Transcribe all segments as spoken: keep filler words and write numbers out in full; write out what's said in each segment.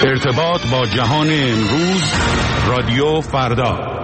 ارتباط با جهان امروز، رادیو فردا.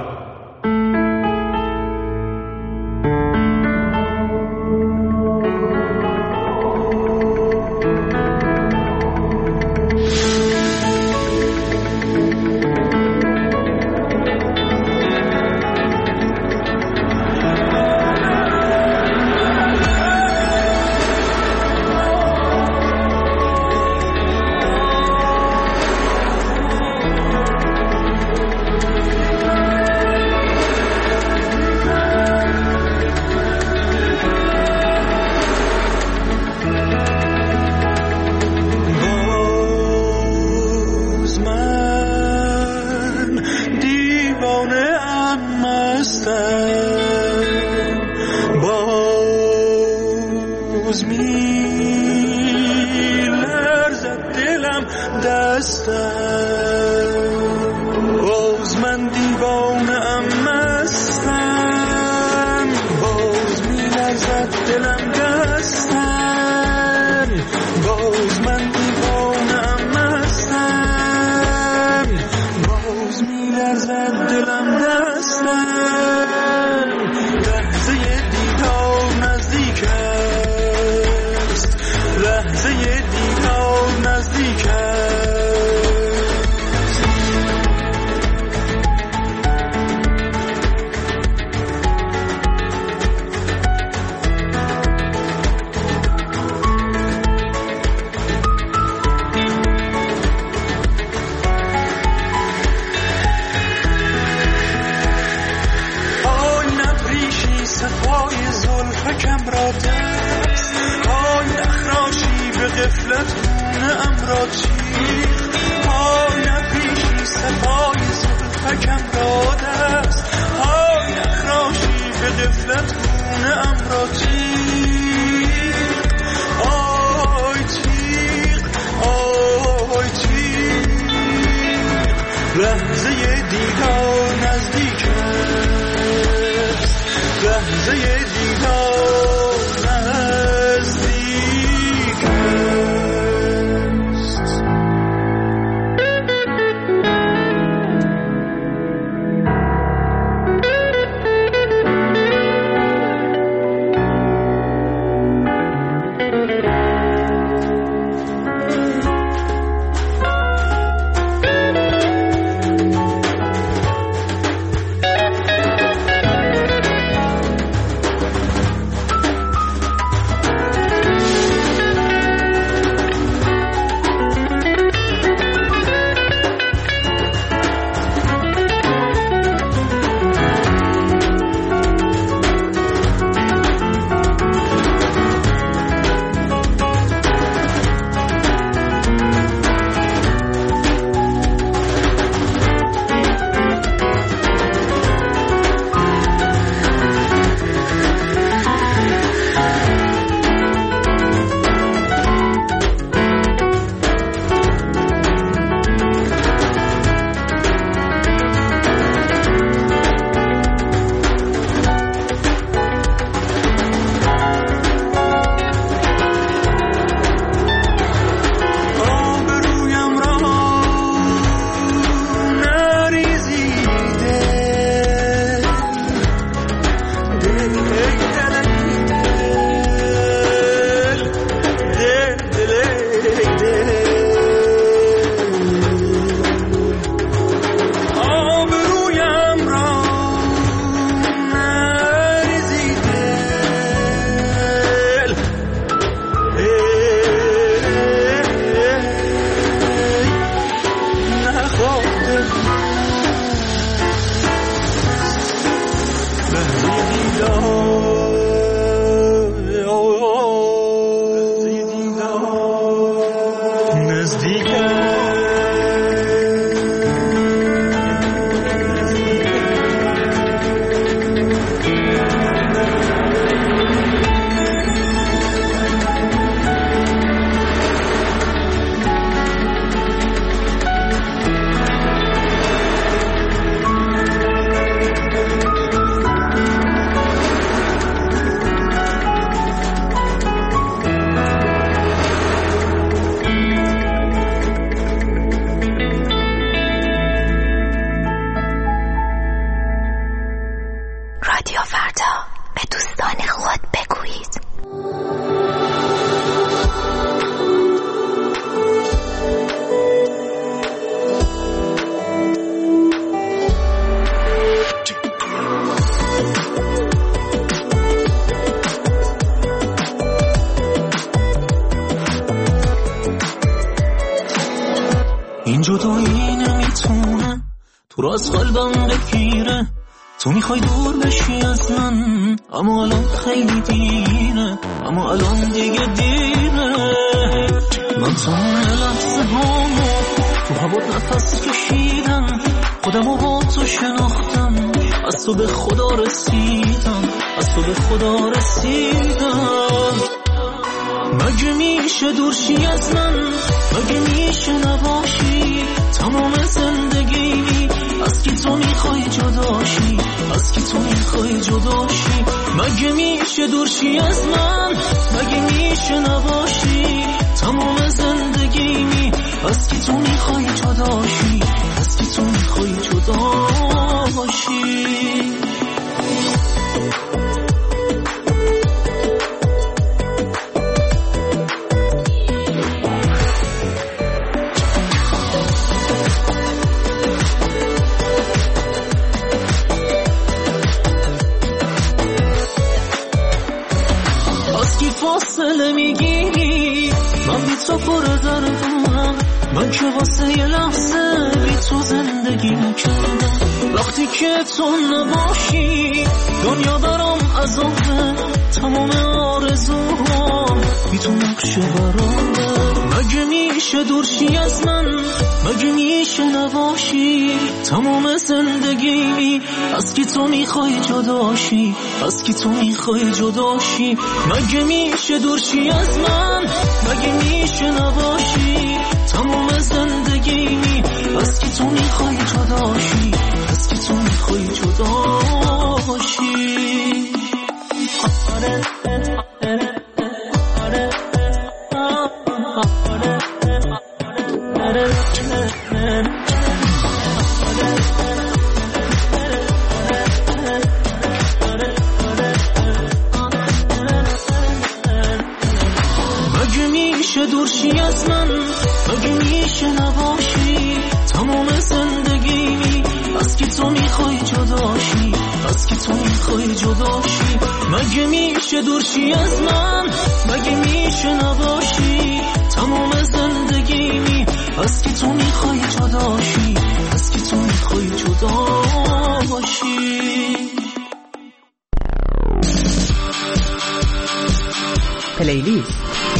این جدایی نمیتونه تو رو از قلبم بگیره. تو میخوای دور بشی از من، اما الان خیلی دیره، اما الان دیگه دیره. من تمام لحظه هامو تو هوات نفس کشیدم، خودم و با تو شناختم، از تو به خدا رسیدم، از تو به خدا رسیدم. مگه میشه دورشی از من، مگه میشه نباشی تمام زندگی؟ از کی تو میخوای جداشی، از کی تو میخوای جداشی؟ مگه میشه دورشی از من، مگه میشه نباشی تمام زندگی؟ از کی تو میخوای جداشی، از کی تو میخوای جداشی؟ فاصله میگیری، من بی تو پر دردم، من که واسه یه لحظه بی تو زندگی نکردم. وقتی که تو نباشی دنیا برام عذابه، تمام آرزوام بی تو نقشه برامه. مگه میشه دورشی از من، مگه میشه نباشی تمام زندگی؟ از کی تو میخوای جداشی، از کی تو میخوای جداشی؟ مگه میشه دورشی از من، مگه میشه نباشی تمام زندگی؟ از کی تو میخوای جداشی، از کی تو میخوای جداشی؟ دورشی از من، مگه میشه نباشی تمام زندگی؟ از کی تو میخوای جداشی، از کی تو میخوای جداشی؟ مگه میشه دورشی از من، مگه میشه نباشی تمام زندگی؟ از کی تو میخوای جداشی، از کی تو میخوای جداشی؟ پلیلیست.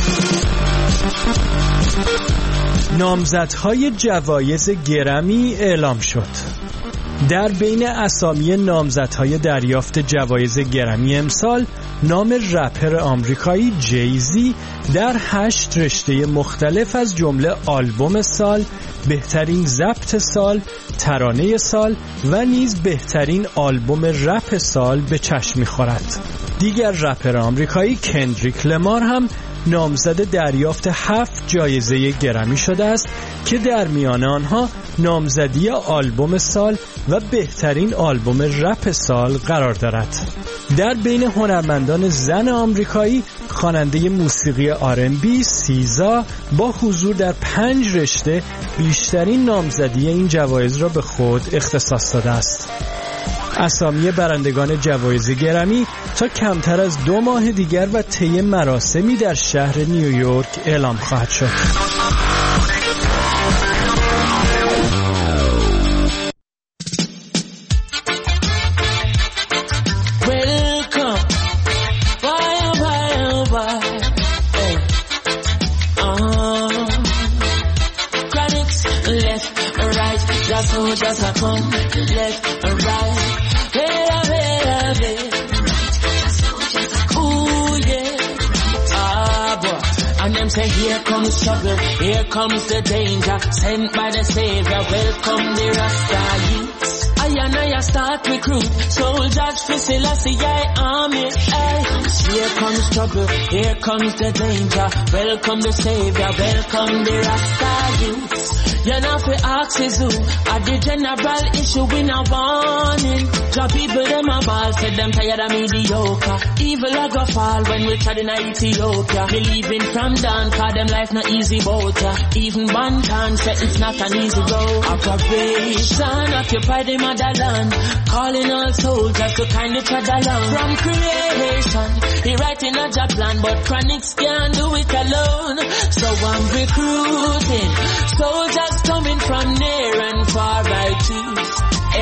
نامزدهای جوایز گرمی اعلام شد. در بین اسامی نامزدهای دریافت جوایز گرمی امسال نام رپر آمریکایی جیزی در هشت رشته مختلف از جمله آلبوم سال، بهترین ضبط سال، ترانه سال و نیز بهترین آلبوم رپ سال به چشم می‌خورد. دیگر رپر آمریکایی کندریک لمار هم نامزد دریافت هفت جایزه گرمی شده است که در میان آنها نامزدی آلبوم سال و بهترین آلبوم رپ سال قرار دارد. در بین هنرمندان زن آمریکایی خواننده موسیقی آر ان بی سیزا با حضور در پنج رشته بیشترین نامزدی این جوایز را به خود اختصاص داده است. اسامی برندگان جوایز گرمی تا کمتر از دو ماه دیگر و طی مراسمی در شهر نیویورک اعلام خواهد شد. Just a come left and right, better, better, better. Ooh yeah, ah boy. And them say here comes trouble, here comes the danger, sent by the Savior. Welcome the Rasta youths. I and I start recruit soldiers for Selassie army. Hey, here comes trouble, here comes the danger. Welcome the Savior, welcome the Rasta youths. You're not for axes who at the general issue we not warning. Drop people them a ball, said them tired of mediocre. Evil a go fall when we tried in Ethiopia. Believing from down, cause them life not easy boat ya. Even Bantan said it's not an easy road. Operation occupy the motherland, calling all soldiers to kindly tread along. From creation, he writing a job plan, but Chronics can't do it alone. So I'm recruiting soldiers coming from near and far by twos,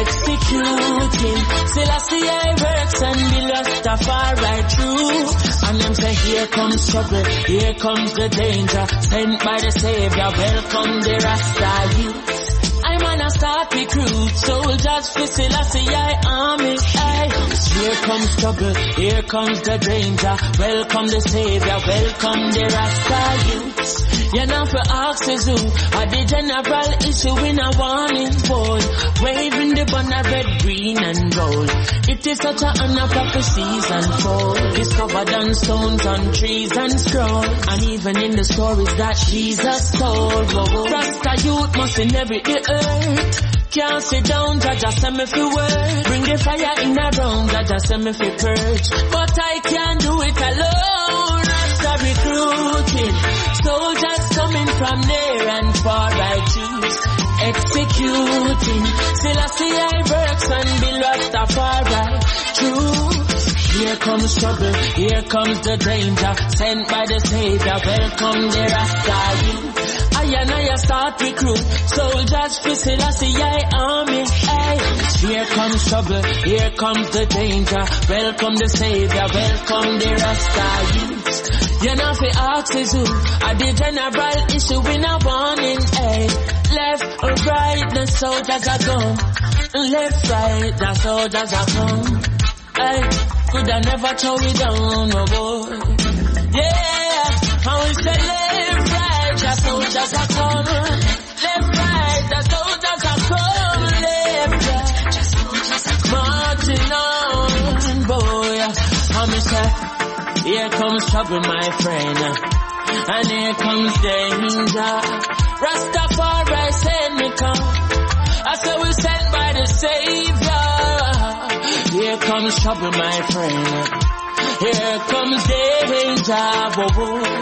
executing. Selassie I works and the Rastafari truth. And them say here comes trouble, here comes the danger, sent by the Savior, welcome the Rasta youth. I'm on a start recruit, soldiers for Selassie I army. Aye. Here comes trouble, here comes the danger, welcome the Savior, welcome the Rasta youth. You know for axes who are the general issue in a warning bowl, waving the banner red, green and gold. It is such an honor prophecies unfold, discovered on stones, on trees and scroll, and even in the stories that Jesus told. Whoa, Rasta youth must inherit the earth. Can't sit down, Jaja send me for work. Bring the fire in the room, Jaja send me for purge. But I can't do it alone. Rasta recruiting, soldiers coming from near and far by choose, executing. Selassie I works and the Rastafari truth. Here comes trouble, here comes the danger, sent by the Savior, welcome the Rasta youth. I and I start recruit, soldiers for Selassie I army. Hey. Here comes trouble, here comes the danger, welcome the Savior, welcome the Rasta youth. You know for axes who are the general issue in a warning. Hey. Left or right, the soldiers are gone. Left, right, the soldiers are gone. Hey. Could I never throw it down, oh boy. Yeah, I will say left, right, the soldiers are coming. Left, right, the soldiers are coming. Left, right, the soldiers are coming. Marching on, boy. I'm say, here comes trouble, my friend, and here comes danger. Rastafari send me come. I say we sent by the Savior. Here comes trouble, my friend. Here comes danger. Whoa,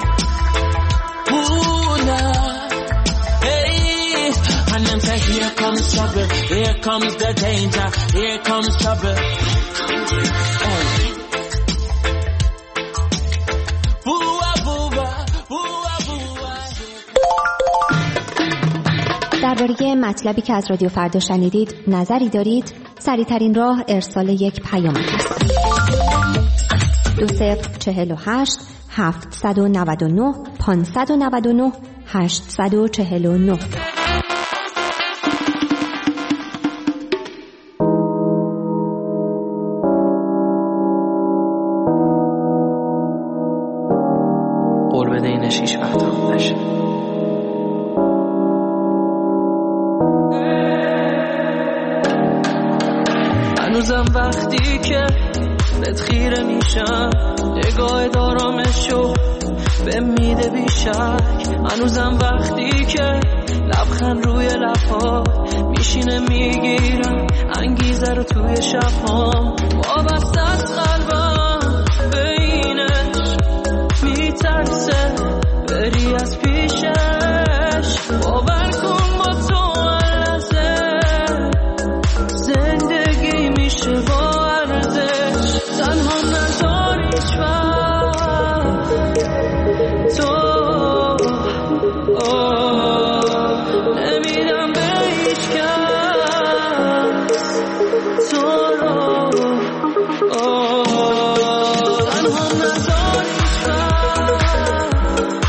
whoa. Ooh, nah. Hey. And them say, here comes trouble. Here comes the danger. Here comes trouble. Hey. درباره مطلبی که از رادیو فردا شنیدید نظری دارید؟ سریع‌ترین راه ارسال یک پیام است. دو صفر چهل و هشت هفتصد و نود و نه پانصد و نود و نه هشتصد و چهل و نه. قرب دین شیش وقت خودش هنوزم وقتی که بهت خیره میشم نگاه دارامشو به میده بیشک. هنوزم وقتی که لبخند روی لبها میشینه میگیرم انگیزه رو توی شبها. وابسته از قلبم به اینش میترسه بری از پیشش. باور کن با تو لحظه زندگی میشه با ارزش. تنها نداری هیچ وقت تو نمیدم به هیچ کس تو رو. تنها نداری هیچ وقت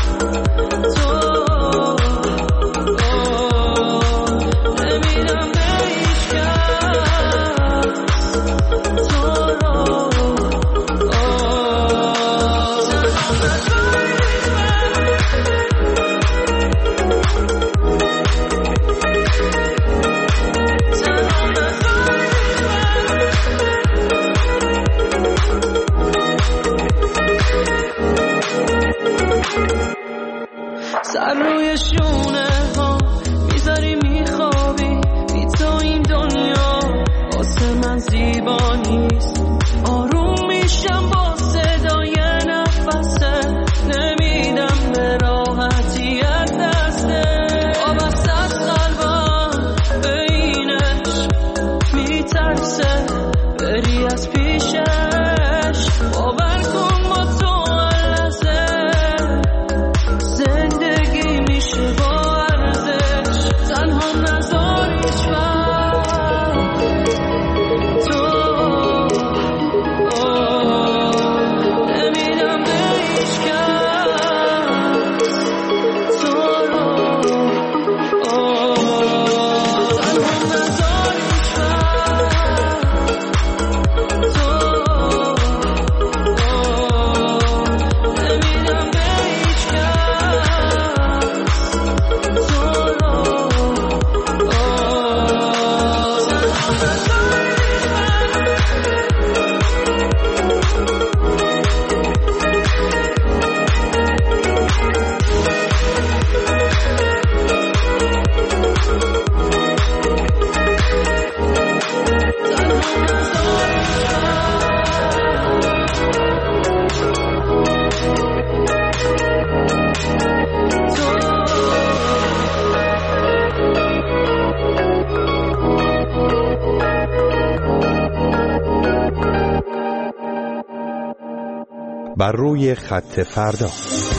بر روی خط فردا.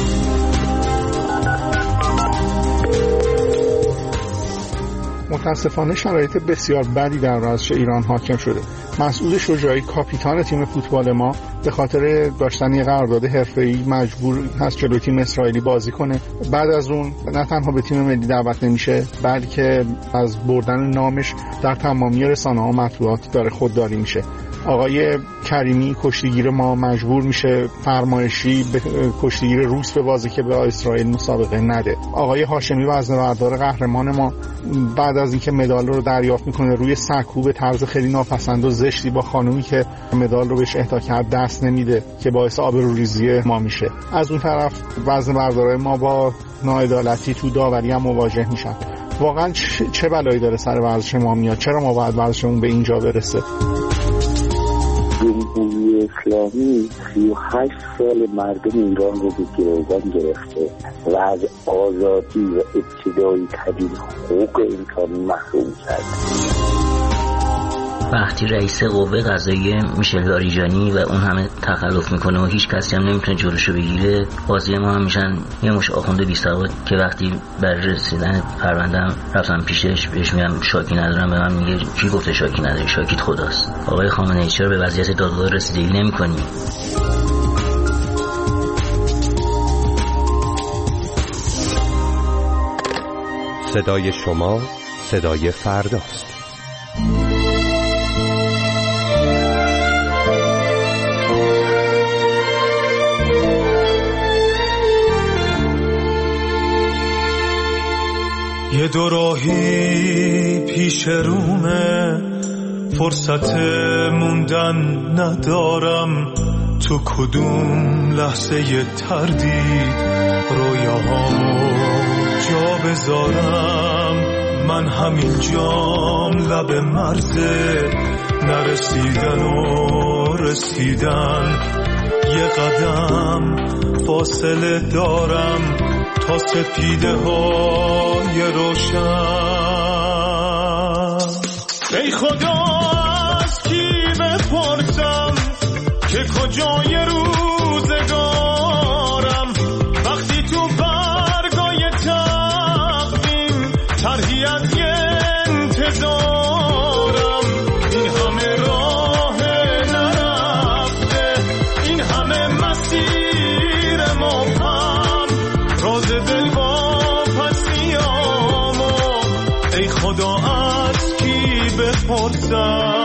متاسفانه شرایط بسیار بدی در ورزش ایران حاکم شده. مسئول شجاعی کاپیتان تیم فوتبال ما به خاطر داشتن یک قرارداد حرفه‌ای مجبور هست جلوی تیم اسرائیلی بازی کنه. بعد از اون نه تنها به تیم ملی دعوت نمیشه، بلکه از بردن نامش در تمامی رسانه‌ها و مطبوعات داره خودداری میشه. آقای کریمی کشتیگیر ما مجبور میشه فرمایشی به کشتیگیر روس به بازی که به اسرائیل مسابقه نده. آقای هاشمی وزنه‌بردار قهرمان ما بعد از اینکه مدال رو دریافت میکنه روی سکو به طرز خیلی ناپسند و زشتی با خانومی که مدال رو بهش اهدا کرد دست نمیده که باعث آبروریزی ما میشه. از اون طرف وزنه‌بردارای ما با ناعدالتی تو داوری هم مواجه میشن. واقعا چه بلایی داره سر ورزش ما میاد؟ چرا ما باید ورزشمون به اینجا برسه؟ جمهوری اسلامی سی و هشت سال مردم ایران رو به گروگان گرفته و از آزادی و ابتدایی ترین حقوق انسانی محروم کرد. وقتی رئیس قوه قضاییه میشل لاریجانی و اون همه تخلف میکنه و هیچ کسی هم نمیتونه جلوشو بگیره، قاضی ما هم میشن یه مش آخونده بی سواد که وقتی بر رسیدن پرونده‌ام رفتم پیشش بهش میگم شاکی ندارم، به من میگه کی گفته شاکی نداری؟ شاکیت خداست. آقای خامنه‌ای چرا به وضعیت دادگاه رسیدگی نمی‌کنی؟ صدای شما صدای فرداست. یه دوراهی پیش رومه، فرصت موندن ندارم، تو کدوم لحظه ی تردید رویاهامو جا بذارم. من همین جام لب مرزه، نرسیدن و رسیدن، یه قدم فاصله دارم تا سپیده های روشن. ای خدا از کی بپرسم که کجای روزگارم، وقتی تو برگای تقویم طرحی از یه انتظارم. این همه راه نرفته، این همه مسیر مبهم، راز دل با پسیامو ای خدا از کی بپرسم.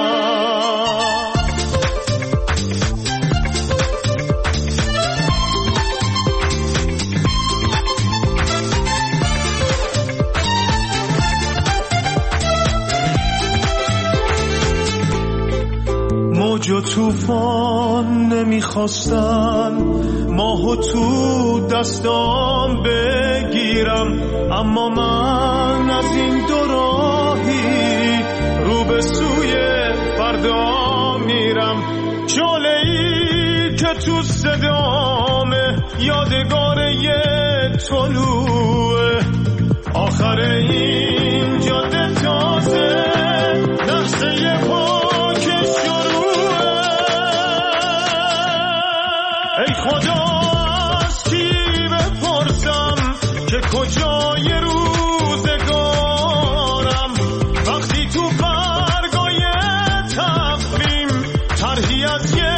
موج و طوفان نمیخواستن ماهو تو دستام بگیرم، اما من از این دو راهی رو به سوی فردا میرم. شعله‌ای که تو صدامه یادگار یه طلوعه، آخر این جاده تازه لحظه پاک شروعه. ای خدا از کی بپرسم که کجای روزگارم، وقتی تو برگای تقویم طرحی از یه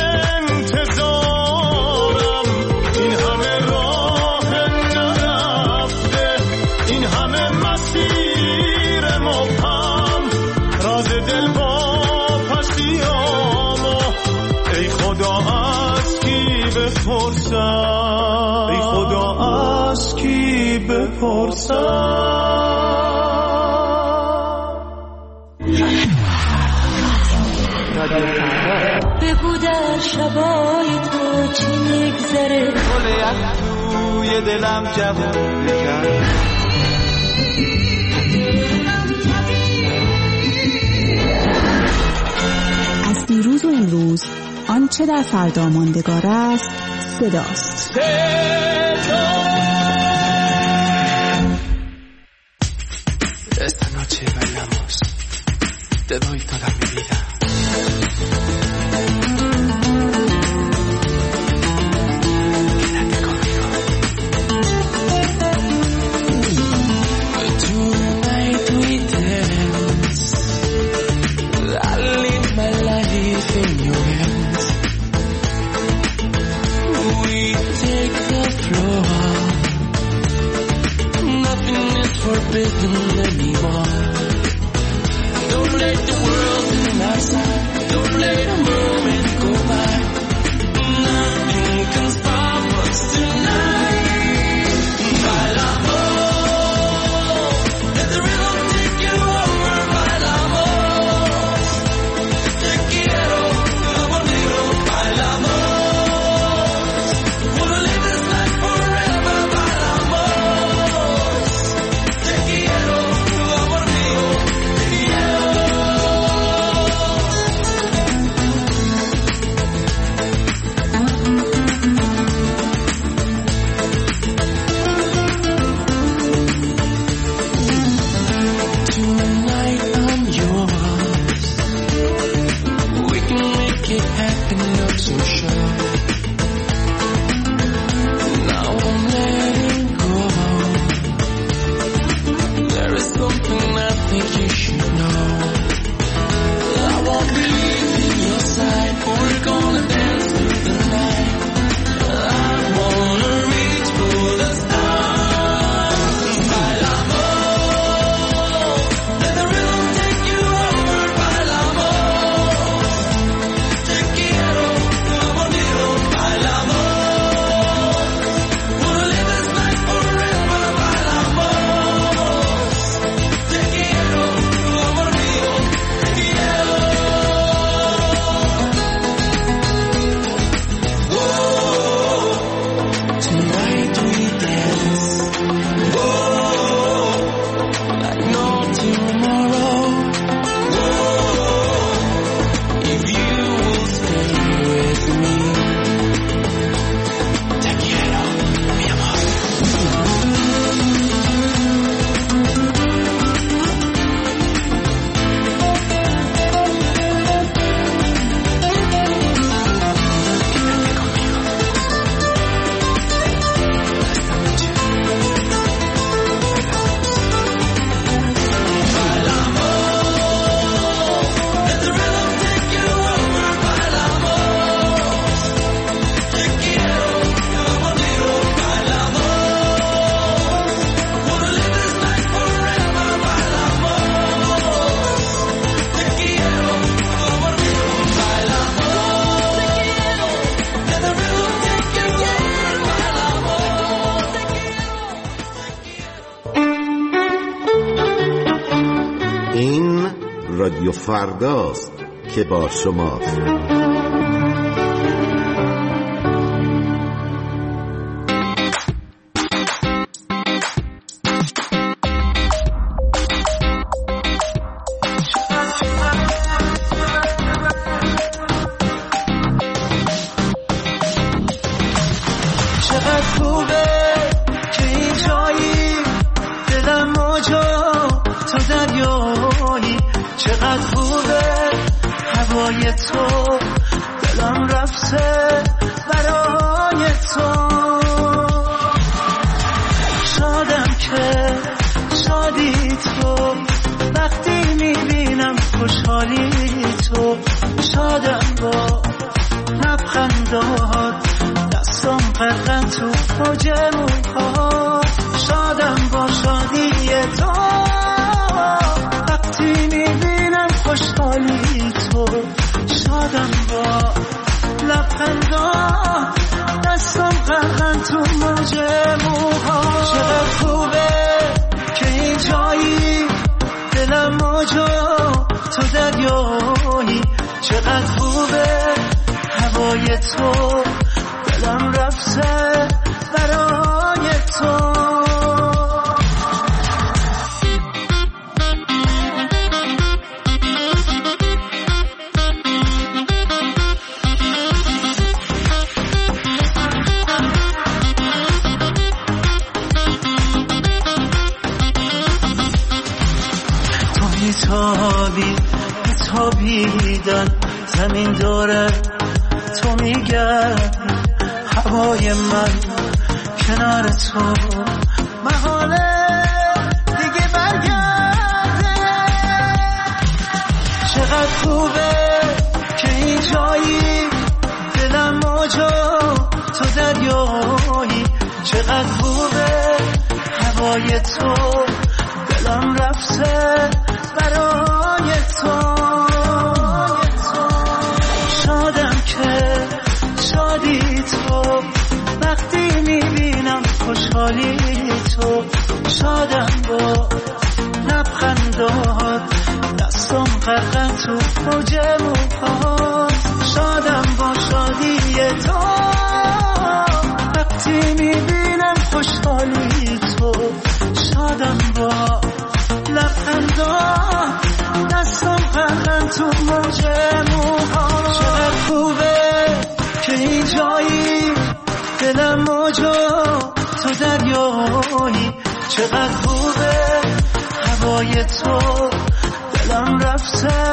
انتظارم. این همه راه نرفته، این همه مسیر مبهم، راز دل با پسیامو ای خدا از کی بپرسم، ای خدا از کی بپرسم. بگو در شبای تو چی میگذره، گل از توی دلم جوون بکن. از دیروز و امروز آنچه در فردا ماندگار است صداست. Esta noche bailamos, te doy toda mi vida. Tonight I'm yours. We can make it happen, not so sure. Now I'm letting go. There is something I think you should know. I won't be leaving your side. We're gonna dance through the night. I wanna reach for the stars. Bailamos. Let the rhythm take you over. Bailamos. Te quiero, como digo. Bailamos. Wanna live this life forever. Bailamos. Te quiero, como digo. Te quiero. Tonight we dance, whoa, like no tomorrow, whoa, if you will stay with me, te quiero, mi amor. Let the rhythm take you over. Bailamos. Te quiero, como digo. Bailamos. Wanna live this life forever. Bailamos. Te quiero, como digo. Bailamos. Te quiero. Let the rhythm take you over. Bailamos. Te quiero. این رادیو فرداست که با شماست. چقدر خوبه که این جایی دلم موجا تو دریایی چقدر خوبه هوای تو دلم رفته برای تو شادم که شادی تو وقتی میبینم خوشحالی تو شادم با لبخندات دستم غرقن تو موج موهات شادم با شادی تو وقتی میبینم خوشحالی تو شادم با لبخندات دستم غرقن تو موج موهات چقدر خوبه که این جایی دلم موجا تو دریایی چقدر خوبه هوای تو دلم رفته برای تو تو میتابی میتابیدن زمین داره تو میگردی هوای من کنار تو محاله دیگه برگرده چقدر خوبه که این جایی دلم موجا تو دریایی چقدر خوبه هوای تو دلم رفته برای تو شادم که شادی تو وقتی میبینم خوشحالی تو شادم با لبخندات دستم غرقن تو موج موهات شادم با شادی تو وقتی میبینم خوشحالی تو شادم با لبخندات دستم غرقن تو موج موهات چقدر خوبه که این جایی دلم موجا تو دریایی چقدر خوبه هوای صدای تو دلم رفته